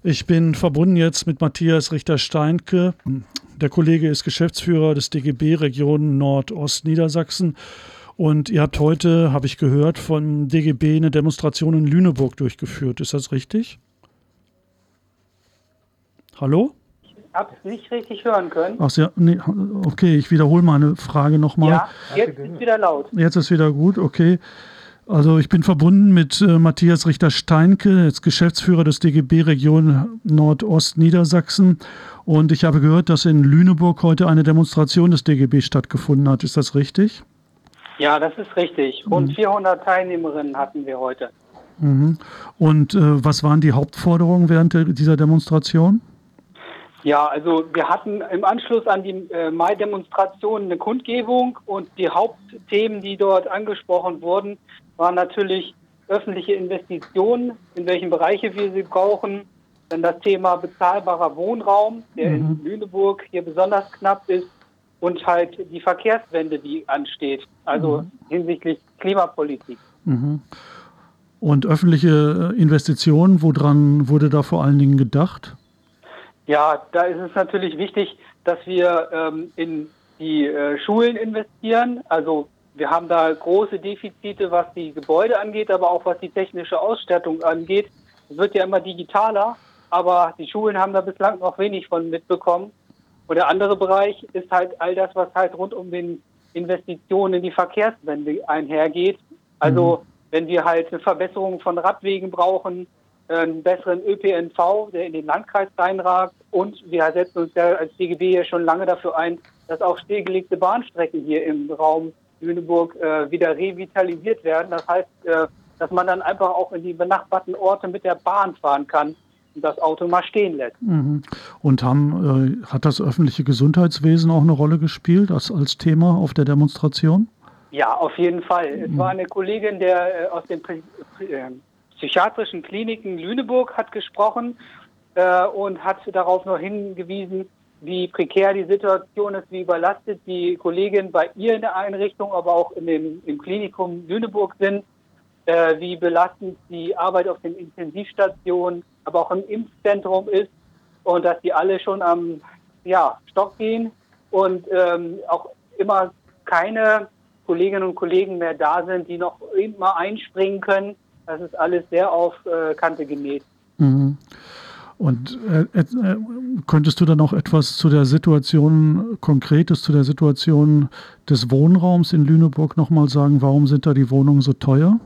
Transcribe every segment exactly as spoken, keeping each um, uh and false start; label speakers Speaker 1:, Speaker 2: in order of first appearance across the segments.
Speaker 1: Ich bin verbunden jetzt mit Matthias Richter-Steinke. Der Kollege ist Geschäftsführer des D G B Region Nordostniedersachsen. Und ihr habt heute, habe ich gehört, vom D G B eine Demonstration in Lüneburg durchgeführt. Ist das richtig? Hallo?
Speaker 2: Ich habe es nicht richtig hören können.
Speaker 1: Ach ja, nee, okay, ich wiederhole meine Frage nochmal.
Speaker 2: Ja, jetzt ist wieder laut.
Speaker 1: Jetzt ist wieder gut, okay. Also ich bin verbunden mit äh, Matthias Richter-Steinke, jetzt Geschäftsführer des D G B Region Nordostniedersachsen. Und ich habe gehört, dass in Lüneburg heute eine Demonstration des D G B stattgefunden hat. Ist das richtig?
Speaker 2: Ja, das ist richtig. Rund mhm. vierhundert Teilnehmerinnen hatten wir heute.
Speaker 1: Mhm. Und äh, was waren die Hauptforderungen während der, dieser Demonstration?
Speaker 2: Ja, also wir hatten im Anschluss an die äh, Mai-Demonstration eine Kundgebung und die Hauptthemen, die dort angesprochen wurden, waren natürlich öffentliche Investitionen, in welchen Bereiche wir sie brauchen, dann das Thema bezahlbarer Wohnraum, der mhm. in Lüneburg hier besonders knapp ist, und halt die Verkehrswende, die ansteht, also mhm. hinsichtlich Klimapolitik.
Speaker 1: Mhm. Und öffentliche Investitionen, woran wurde da vor allen Dingen gedacht?
Speaker 2: Ja, da ist es natürlich wichtig, dass wir ähm, in die äh, Schulen investieren. Also wir haben da große Defizite, was die Gebäude angeht, aber auch was die technische Ausstattung angeht. Es wird ja immer digitaler, aber die Schulen haben da bislang noch wenig von mitbekommen. Und der andere Bereich ist halt all das, was halt rund um den Investitionen in die Verkehrswende einhergeht. Also mhm. wenn wir halt eine Verbesserung von Radwegen brauchen, einen besseren Ö P N V, der in den Landkreis reinragt, und wir setzen uns ja als D G B ja schon lange dafür ein, dass auch stillgelegte Bahnstrecken hier im Raum Lüneburg äh, wieder revitalisiert werden. Das heißt, äh, dass man dann einfach auch in die benachbarten Orte mit der Bahn fahren kann und das Auto mal stehen lässt.
Speaker 1: Mhm. Und haben, äh, hat das öffentliche Gesundheitswesen auch eine Rolle gespielt als, als Thema auf der Demonstration?
Speaker 2: Ja, auf jeden Fall. Mhm. Es war eine Kollegin, der äh, aus den Pri äh, psychiatrischen Kliniken Lüneburg hat gesprochen äh, und hat darauf noch hingewiesen, wie prekär die Situation ist, wie überlastet die Kolleginnen bei ihr in der Einrichtung, aber auch in dem, im Klinikum Lüneburg sind, äh, wie belastend die Arbeit auf den Intensivstationen, aber auch im Impfzentrum ist, und dass die alle schon am ja, Stock gehen und ähm, auch immer keine Kolleginnen und Kollegen mehr da sind, die noch eben mal einspringen können. Das ist alles sehr auf äh, Kante genäht.
Speaker 1: Mhm. Und äh, äh, könntest du dann noch etwas zu der Situation, Konkretes zu der Situation des Wohnraums in Lüneburg nochmal sagen? Warum sind da die Wohnungen so teuer?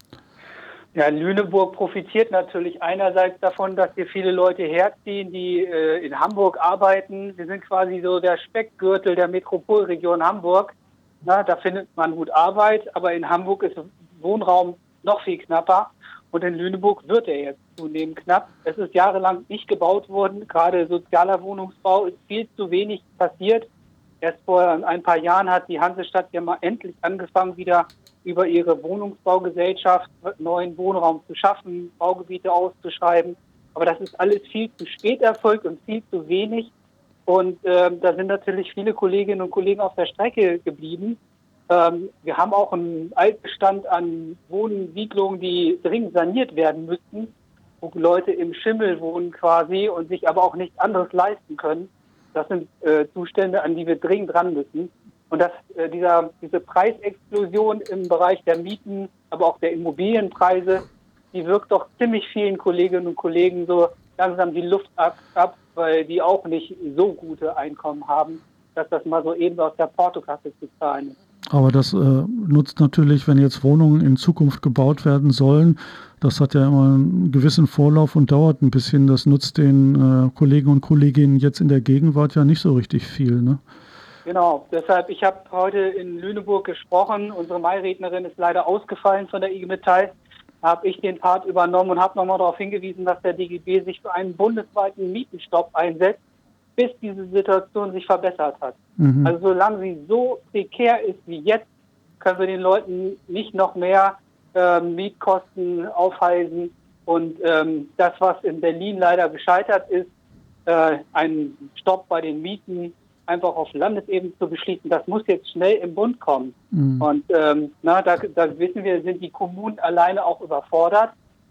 Speaker 2: Ja, Lüneburg profitiert natürlich einerseits davon, dass hier viele Leute herziehen, die äh, in Hamburg arbeiten. Wir sind quasi so der Speckgürtel der Metropolregion Hamburg. Na, da findet man gut Arbeit, aber in Hamburg ist Wohnraum noch viel knapper. Und in Lüneburg wird er jetzt zunehmend knapp. Es ist jahrelang nicht gebaut worden. Gerade sozialer Wohnungsbau ist viel zu wenig passiert. Erst vor ein paar Jahren hat die Hansestadt ja mal endlich angefangen, wieder über ihre Wohnungsbaugesellschaft neuen Wohnraum zu schaffen, Baugebiete auszuschreiben. Aber das ist alles viel zu spät erfolgt und viel zu wenig. Und äh, da sind natürlich viele Kolleginnen und Kollegen auf der Strecke geblieben. Ähm, wir haben auch einen Altbestand an Wohnsiedlungen, die dringend saniert werden müssten, wo Leute im Schimmel wohnen quasi und sich aber auch nichts anderes leisten können. Das sind äh, Zustände, an die wir dringend ran müssen. Und dass äh, dieser, diese Preisexplosion im Bereich der Mieten, aber auch der Immobilienpreise, die wirkt doch ziemlich vielen Kolleginnen und Kollegen so langsam die Luft ab, ab, weil die auch nicht so gute Einkommen haben, dass das mal so eben aus der Portokasse zu zahlen ist.
Speaker 1: Aber das äh, nutzt natürlich, wenn jetzt Wohnungen in Zukunft gebaut werden sollen, das hat ja immer einen gewissen Vorlauf und dauert ein bisschen. Das nutzt den äh, Kollegen und Kolleginnen jetzt in der Gegenwart ja nicht so richtig viel, ne?
Speaker 2: Genau, deshalb, ich habe heute in Lüneburg gesprochen. Unsere Mai-Rednerin ist leider ausgefallen von der I G Metall. Da habe ich den Part übernommen und habe nochmal darauf hingewiesen, dass der D G B sich für einen bundesweiten Mietenstopp einsetzt, bis diese Situation sich verbessert hat. Mhm. Also solange sie so prekär ist wie jetzt, können wir den Leuten nicht noch mehr äh, Mietkosten aufhalsen. Und ähm, das, was in Berlin leider gescheitert ist, äh, einen Stopp bei den Mieten einfach auf Landesebene zu beschließen, das muss jetzt schnell im Bund kommen. Mhm. Und ähm, na, da, da wissen wir, sind die Kommunen alleine auch überfordert.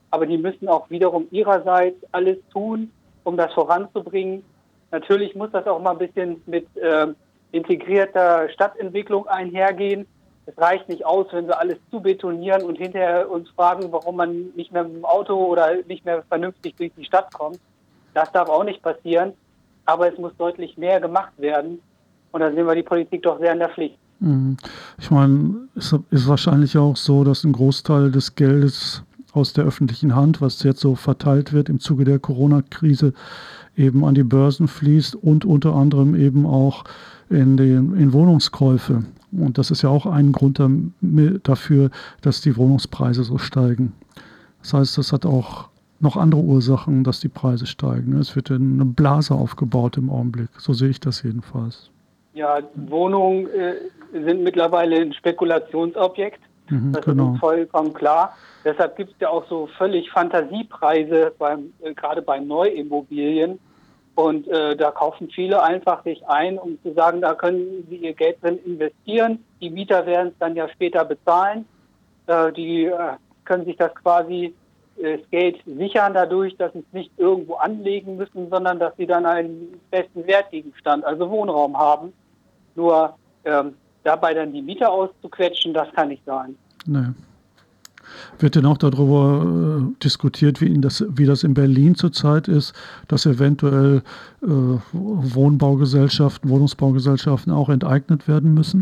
Speaker 2: aber die müssen auch wiederum ihrerseits alles tun, um das voranzubringen. Natürlich muss das auch mal ein bisschen mit äh, integrierter Stadtentwicklung einhergehen. Es reicht nicht aus, wenn wir alles zu betonieren und hinterher uns fragen, warum man nicht mehr mit dem Auto oder nicht mehr vernünftig durch die Stadt kommt. Das darf auch nicht passieren, aber es muss deutlich mehr gemacht werden. Und da sehen wir die Politik doch sehr in der Pflicht.
Speaker 1: Ich meine, es ist wahrscheinlich auch so, dass ein Großteil des Geldes aus der öffentlichen Hand, was jetzt so verteilt wird im Zuge der Corona-Krise, eben an die Börsen fließt und unter anderem eben auch in, den, in Wohnungskäufe. Und das ist ja auch ein Grund dafür, dass die Wohnungspreise so steigen. Das heißt, das hat auch noch andere Ursachen, dass die Preise steigen. Es wird eine Blase aufgebaut im Augenblick. So sehe ich das jedenfalls.
Speaker 2: Ja, Wohnungen äh, sind mittlerweile ein Spekulationsobjekt.
Speaker 1: Mhm,
Speaker 2: das
Speaker 1: genau.
Speaker 2: ist vollkommen klar. Deshalb gibt es ja auch so völlig Fantasiepreise, beim, äh, gerade bei Neuimmobilien. Und äh, da kaufen viele einfach sich ein, um zu sagen, da können sie ihr Geld drin investieren. Die Mieter werden es dann ja später bezahlen. Äh, die äh, können sich das quasi äh, das Geld sichern dadurch, dass sie es nicht irgendwo anlegen müssen, sondern dass sie dann einen festen Wertgegenstand, also Wohnraum haben. Nur ähm, dabei dann die Mieter auszuquetschen, das kann nicht sein.
Speaker 1: Nee. Wird denn auch darüber äh, diskutiert, wie, in das, wie das in Berlin zurzeit ist, dass eventuell äh, Wohnbaugesellschaften, Wohnungsbaugesellschaften auch enteignet werden müssen?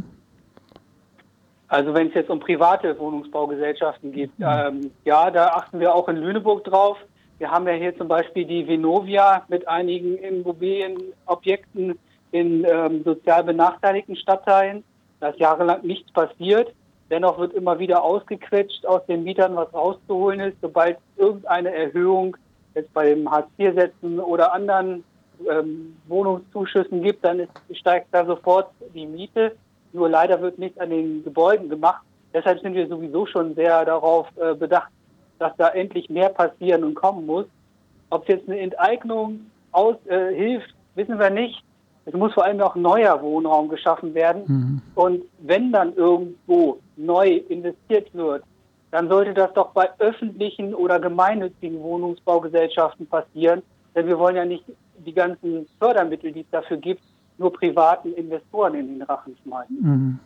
Speaker 2: Also wenn es jetzt um private Wohnungsbaugesellschaften geht, ähm, ja, da achten wir auch in Lüneburg drauf. Wir haben ja hier zum Beispiel die Vonovia mit einigen Immobilienobjekten in ähm, sozial benachteiligten Stadtteilen. Da ist jahrelang nichts passiert. Dennoch wird immer wieder ausgequetscht aus den Mietern, was rauszuholen ist. Sobald irgendeine Erhöhung jetzt bei den Hartz vier Sätzen oder anderen ähm, Wohnungszuschüssen gibt, dann ist, steigt da sofort die Miete. Nur leider wird nichts an den Gebäuden gemacht. Deshalb sind wir sowieso schon sehr darauf äh, bedacht, dass da endlich mehr passieren und kommen muss. Ob jetzt eine Enteignung aus, äh, hilft, wissen wir nicht. Es muss vor allem auch neuer Wohnraum geschaffen werden. Mhm. Und wenn dann irgendwo neu investiert wird, dann sollte das doch bei öffentlichen oder gemeinnützigen Wohnungsbaugesellschaften passieren. Denn wir wollen ja nicht die ganzen Fördermittel, die es dafür gibt, nur privaten Investoren in den Rachen schmeißen.
Speaker 1: Mhm.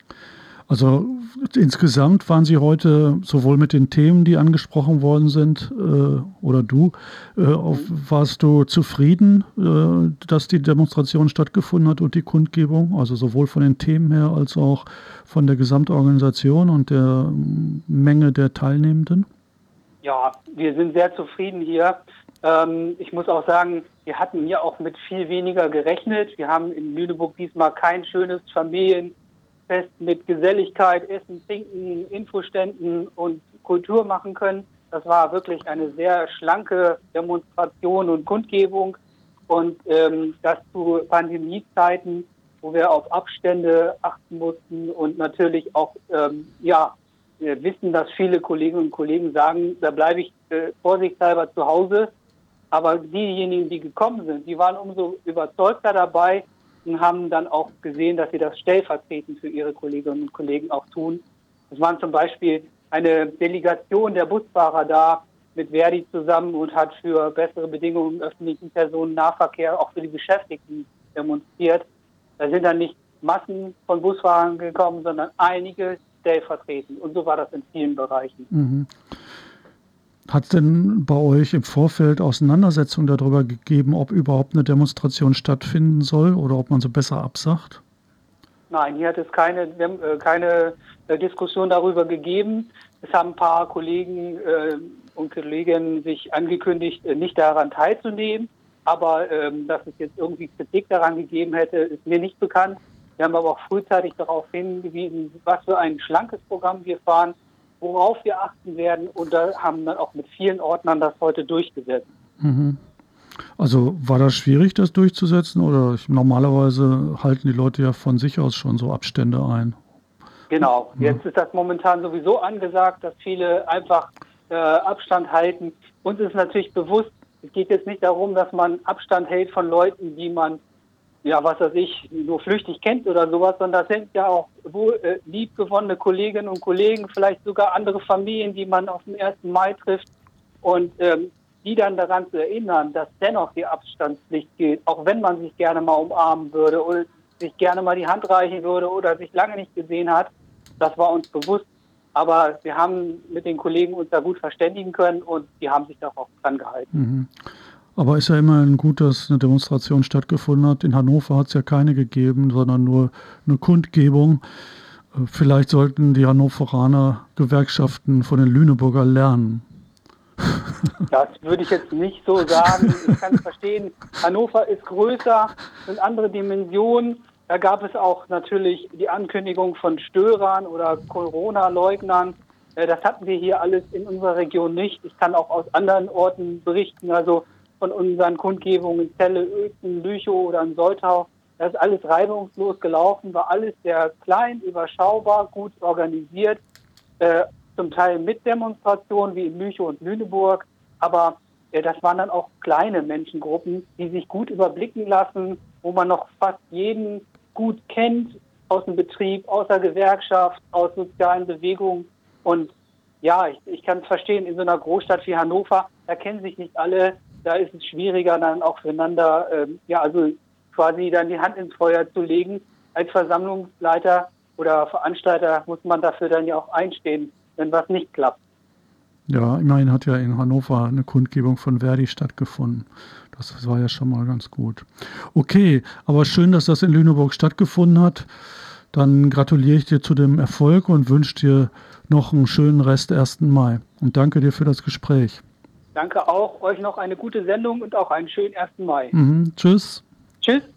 Speaker 1: Also insgesamt waren Sie heute sowohl mit den Themen, die angesprochen worden sind, äh, oder du, äh, auf, warst du zufrieden, äh, dass die Demonstration stattgefunden hat und die Kundgebung, also sowohl von den Themen her als auch von der Gesamtorganisation und der Menge der Teilnehmenden?
Speaker 2: Ja, wir sind sehr zufrieden hier. Ähm, ich muss auch sagen, wir hatten hier auch mit viel weniger gerechnet. Wir haben in Lüneburg diesmal kein schönes Familien Fest mit Geselligkeit, Essen, Trinken, Infoständen und Kultur machen können. Das war wirklich eine sehr schlanke Demonstration und Kundgebung. Und ähm, das zu Pandemiezeiten, wo wir auf Abstände achten mussten und natürlich auch, ähm, ja, wir wissen, dass viele Kolleginnen und Kollegen sagen, da bleibe ich äh, vorsichtshalber zu Hause. Aber diejenigen, die gekommen sind, die waren umso überzeugter dabei, und haben dann auch gesehen, dass sie das stellvertretend für ihre Kolleginnen und Kollegen auch tun. Es waren zum Beispiel eine Delegation der Busfahrer da mit Verdi zusammen und hat für bessere Bedingungen im öffentlichen Personennahverkehr auch für die Beschäftigten demonstriert. Da sind dann nicht Massen von Busfahrern gekommen, sondern einige stellvertretend. Und so war das in vielen Bereichen.
Speaker 1: Mhm. Hat es denn bei euch im Vorfeld Auseinandersetzungen darüber gegeben, ob überhaupt eine Demonstration stattfinden soll oder ob man sie besser absagt?
Speaker 2: Nein, hier hat es keine, keine Diskussion darüber gegeben. Es haben ein paar Kollegen und Kolleginnen sich angekündigt, nicht daran teilzunehmen. Aber dass es jetzt irgendwie Kritik daran gegeben hätte, ist mir nicht bekannt. Wir haben aber auch frühzeitig darauf hingewiesen, was für ein schlankes Programm wir fahren, worauf wir achten werden, und da haben dann auch mit vielen Ordnern das heute durchgesetzt.
Speaker 1: Mhm. Also war das schwierig, das durchzusetzen, oder ich, normalerweise halten die Leute ja von sich aus schon so Abstände ein?
Speaker 2: Genau,
Speaker 1: ja.
Speaker 2: Jetzt ist das momentan sowieso angesagt, dass viele einfach äh, Abstand halten. Uns ist natürlich bewusst, es geht jetzt nicht darum, dass man Abstand hält von Leuten, die man, ja, was weiß ich, nur flüchtig kennt oder sowas, sondern das sind ja auch wohl äh, liebgewonnene Kolleginnen und Kollegen, vielleicht sogar andere Familien, die man auf dem ersten Mai trifft. Und ähm, die dann daran zu erinnern, dass dennoch die Abstandspflicht gilt, auch wenn man sich gerne mal umarmen würde oder sich gerne mal die Hand reichen würde oder sich lange nicht gesehen hat, das war uns bewusst. Aber wir haben mit den Kollegen uns da gut verständigen können und die haben sich da auch dran gehalten.
Speaker 1: Mhm. Aber ist ja immerhin gut, dass eine Demonstration stattgefunden hat. In Hannover hat es ja keine gegeben, sondern nur eine Kundgebung. Vielleicht sollten die Hannoveraner Gewerkschaften von den Lüneburger lernen.
Speaker 2: Das würde ich jetzt nicht so sagen. Ich kann es verstehen. Hannover ist größer, sind andere Dimensionen. Da gab es auch natürlich die Ankündigung von Störern oder Corona-Leugnern. Das hatten wir hier alles in unserer Region nicht. Ich kann auch aus anderen Orten berichten, also von unseren Kundgebungen in Celle, Uelzen, Lüchow oder in Soltau. Das ist alles reibungslos gelaufen, war alles sehr klein, überschaubar, gut organisiert. Äh, zum Teil mit Demonstrationen wie in Lüchow und Lüneburg. Aber äh, das waren dann auch kleine Menschengruppen, die sich gut überblicken lassen, wo man noch fast jeden gut kennt aus dem Betrieb, aus der Gewerkschaft, aus sozialen Bewegungen. Und ja, ich, ich kann es verstehen, in so einer Großstadt wie Hannover, da kennen sich nicht alle, da ist es schwieriger, dann auch füreinander, ähm, ja, also quasi dann die Hand ins Feuer zu legen. Als Versammlungsleiter oder Veranstalter muss man dafür dann ja auch einstehen, wenn was nicht klappt.
Speaker 1: Ja, immerhin hat ja in Hannover eine Kundgebung von Verdi stattgefunden. Das war ja schon mal ganz gut. Okay, aber schön, dass das in Lüneburg stattgefunden hat. Dann gratuliere ich dir zu dem Erfolg und wünsche dir noch einen schönen Rest ersten Mai. Und danke dir für das Gespräch.
Speaker 2: Danke auch. Euch noch eine gute Sendung und auch einen schönen ersten Mai.
Speaker 1: Mhm, tschüss.
Speaker 2: Tschüss.